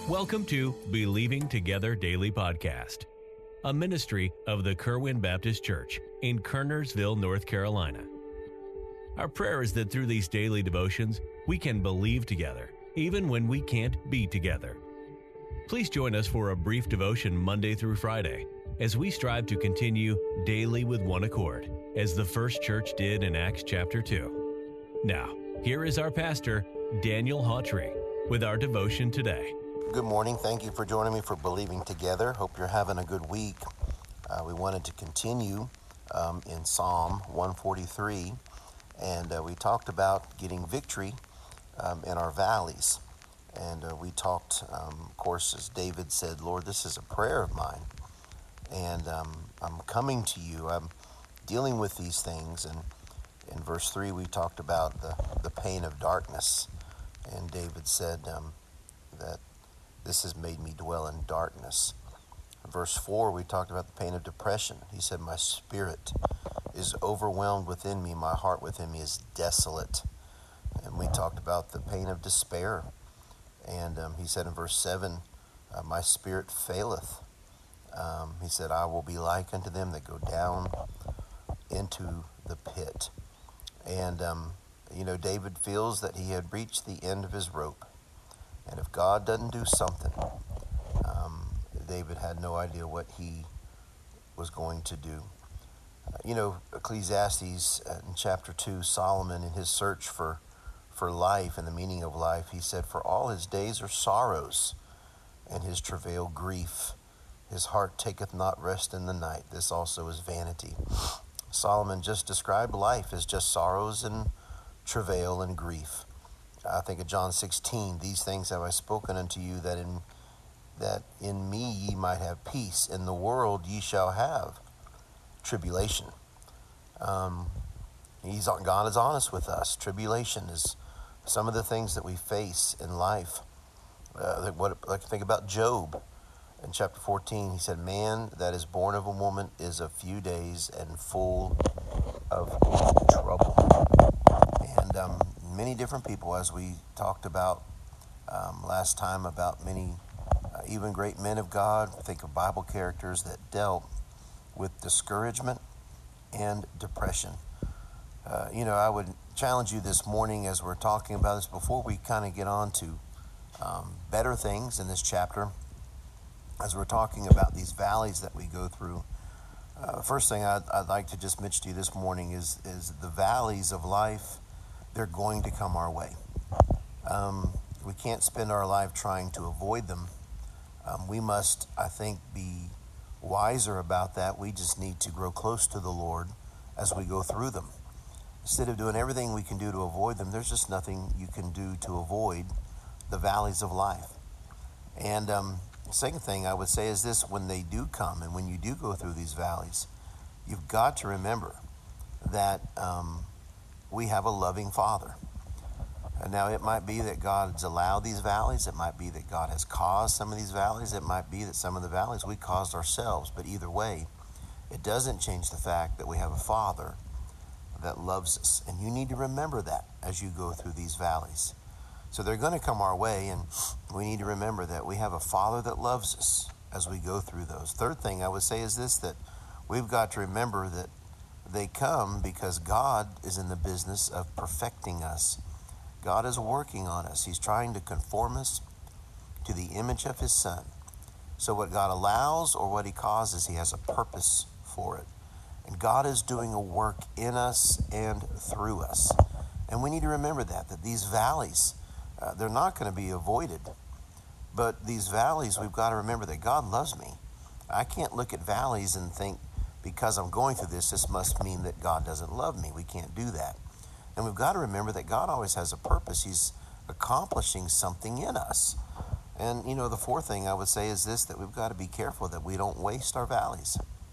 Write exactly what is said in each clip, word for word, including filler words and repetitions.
Welcome to Believing Together Daily Podcast, a ministry of the Kerwin Baptist Church in Kernersville, North Carolina. Our prayer is that through these daily devotions, we can believe together, even when we can't be together. Please join us for a brief devotion Monday through Friday as we strive to continue daily with one accord, as the first church did in Acts chapter two. Now, here is our pastor, Daniel Hawtrey, with our devotion today. Good morning. Thank you for joining me for Believing Together. Hope you're having a good week. Uh, we wanted to continue um, in Psalm one forty-three, and uh, we talked about getting victory um, in our valleys. And uh, we talked, um, of course, as David said, Lord, this is a prayer of mine, and um, I'm coming to you. I'm dealing with these things. And in verse three, we talked about the, the pain of darkness, and David said um, that this has made me dwell in darkness. In verse four, we talked about the pain of depression. He said, my spirit is overwhelmed within me. My heart within me is desolate. And we talked about the pain of despair. And um, he said in verse seven, uh, my spirit faileth. Um, he said, I will be like unto them that go down into the pit. And, um, you know, David feels that he had reached the end of his rope. And if God doesn't do something, um, David had no idea what he was going to do. Uh, you know, Ecclesiastes uh, in chapter two, Solomon in his search for, for life and the meaning of life, he said, for all his days are sorrows, and his travail grief. His heart taketh not rest in the night. This also is vanity. Solomon just described life as just sorrows and travail and grief. I think of John sixteen, these things have I spoken unto you, that in that in me ye might have peace. In the world ye shall have tribulation. Um, he's God is honest with us. Tribulation is some of the things that we face in life. Uh, what, like think about Job. In chapter fourteen, he said, man that is born of a woman is a few days and full of trouble. And um, many different people, as we talked about um, last time, about many, uh, even great men of God, think of Bible characters that dealt with discouragement and depression. Uh, you know, I would challenge you this morning as we're talking about this, before we kind of get on to um, better things in this chapter, as we're talking about these valleys that we go through. Uh, first thing I'd, I'd like to just mention to you this morning is, is the valleys of life. They're going to come our way. Um, we can't spend our life trying to avoid them. Um, we must, I think, be wiser about that. We just need to grow close to the Lord as we go through them. Instead of doing everything we can do to avoid them, there's just nothing you can do to avoid the valleys of life. And um, the second thing I would say is this: when they do come and when you do go through these valleys, you've got to remember that um, we have a loving Father. And now it might be that God's allowed these valleys. It might be that God has caused some of these valleys. It might be that some of the valleys we caused ourselves. But either way, it doesn't change the fact that we have a Father that loves us. And you need to remember that as you go through these valleys. So they're going to come our way, and we need to remember that we have a Father that loves us as we go through those. Third thing I would say is this, that we've got to remember that they come because God is in the business of perfecting us. God is working on us. He's trying to conform us to the image of his Son. So what God allows or what he causes, he has a purpose for it. And God is doing a work in us and through us. And we need to remember that, that these valleys, uh, they're not going to be avoided. But these valleys, we've got to remember that God loves me. I can't look at valleys and think, because I'm going through this, this must mean that God doesn't love me. We can't do that. And we've got to remember that God always has a purpose. He's accomplishing something in us. And, you know, the fourth thing I would say is this, that we've got to be careful that we don't waste our valleys.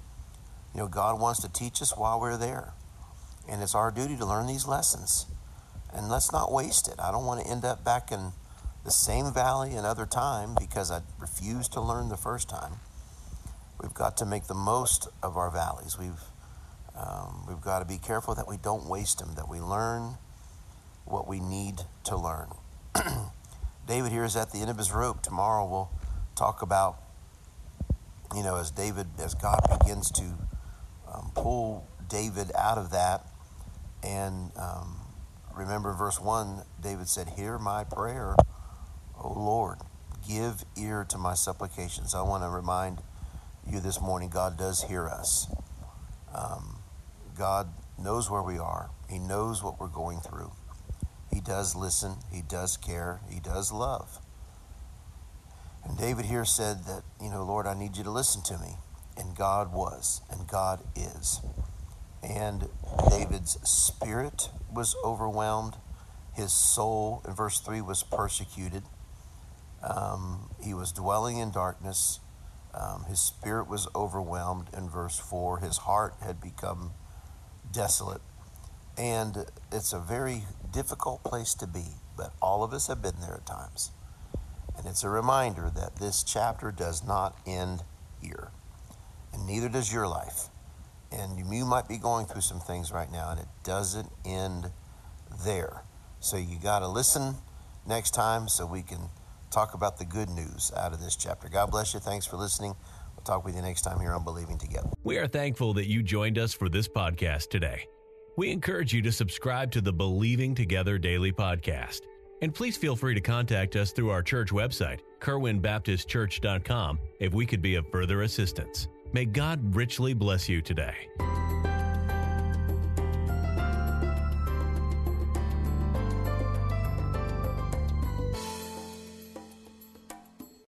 You know, God wants to teach us while we're there. And it's our duty to learn these lessons. And let's not waste it. I don't want to end up back in the same valley another time because I refused to learn the first time. We've got to make the most of our valleys. We've um, we've got to be careful that we don't waste them, that we learn what we need to learn. David here is at the end of his rope. Tomorrow we'll talk about, you know, as David, as God begins to um, pull David out of that. And um, remember in verse one, David said, "Hear my prayer, O Lord. Give ear to my supplications." I want to remind you this morning, God does hear us. Um, God knows where we are. He knows what we're going through. He does listen. He does care. He does love. And David here said that, you know, Lord, I need you to listen to me. And God was, and God is. And David's spirit was overwhelmed. His soul, in verse three, was persecuted. Um, he was dwelling in darkness. Um, his spirit was overwhelmed in verse four. His heart had become desolate. And it's a very difficult place to be, but all of us have been there at times. And it's a reminder that this chapter does not end here. And neither does your life. And you might be going through some things right now, and it doesn't end there. So you got to listen next time so we can talk about the good news out of this chapter. God bless you. Thanks for listening. We'll talk with you next time here on Believing Together. We are thankful that you joined us for this podcast today. We encourage you to subscribe to the Believing Together Daily Podcast. And please feel free to contact us through our church website, kerwin baptist church dot com, if we could be of further assistance. May God richly bless you today.